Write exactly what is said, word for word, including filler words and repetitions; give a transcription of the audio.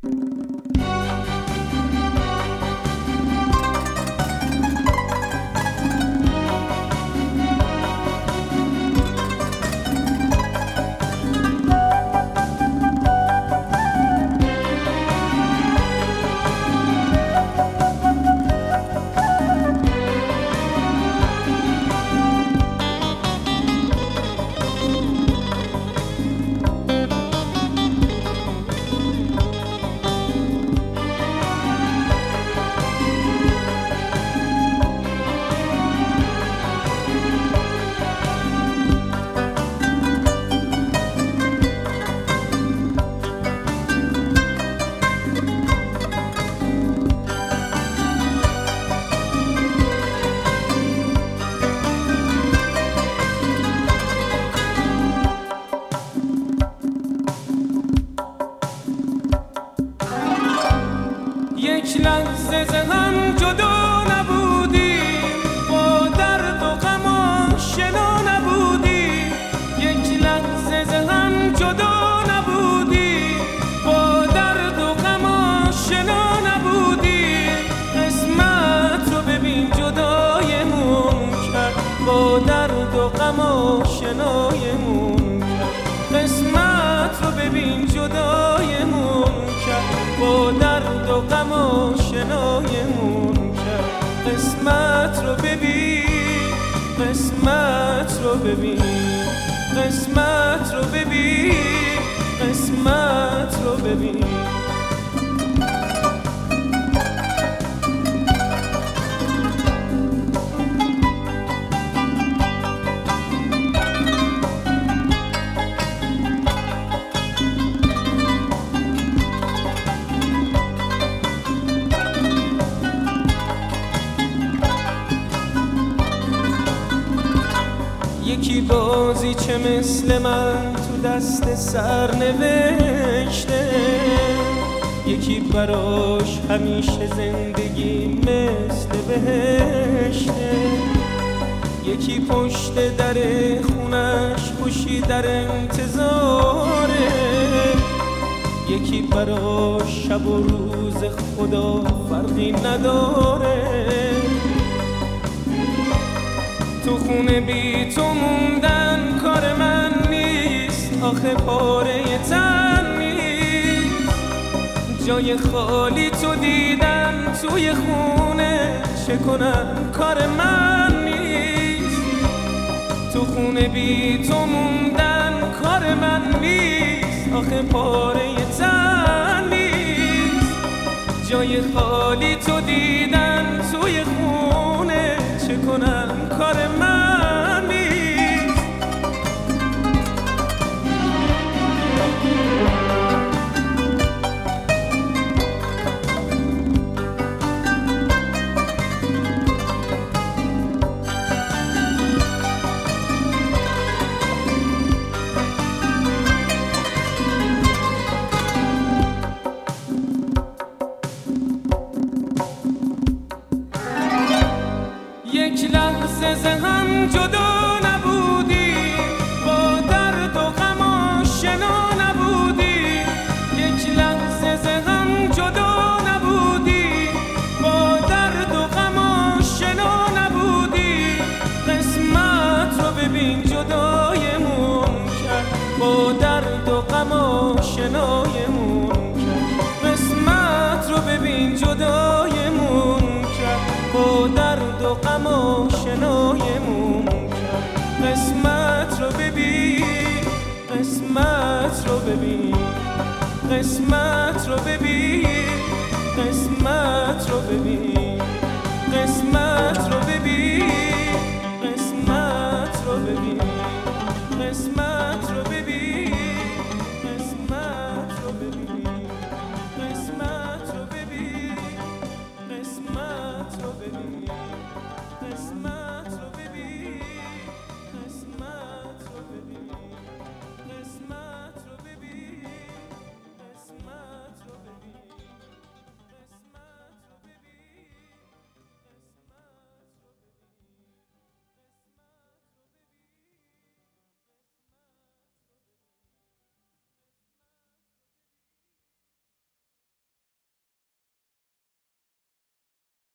یک لحظه ز هم جدا نبودیم، با درد و غم آشنا نبودیم. یک لحظه ز هم جدا نبودیم، با درد و غم آشنا نبودیم. قسمت رو ببین جدایمون کرد، با درد و غم آشنایمون کرد. قسمت رو ببین جدایمون کرد، با درد و غم آشنایمون کرد. قسمت رو ببین، قسمت رو ببین، قسمت رو ببین، قسمت رو ببین. یکی بازی چه مثل من تو دست سر نوشته، یکی براش همیشه زندگی مثل بهشته. یکی پشت در خونش خوشی در انتظاره، یکی براش شب و روز خدا فرقی نداره. تو خونه بی تو موندن کار من نیست، آخه پاره تن نیست. جای خالی تو دیدن توی خونه، چه کنم کار من نیست. تو خونه بی تو موندن کار من نیست، آخه پاره تن نیست. جای خالی تو دیدن توی خونه، چه کنم کار من نیست. یک لحظه ز هم جدا نبودیم، با درد و غم آشنا نبودیم. یک لحظه ز هم جدا نبودیم، با درد و غم آشنا نبودیم. قسمت رو ببین جدایمون کرد، با درد و غم آشنایمون کرد. قسمت رو ببین جدایمون کرد، با درد و غم آشنایمون کرد. قسمت رو ببین، قسمت رو ببین، قسمت رو ببین، قسمت رو ببین، قسمت رو ببین.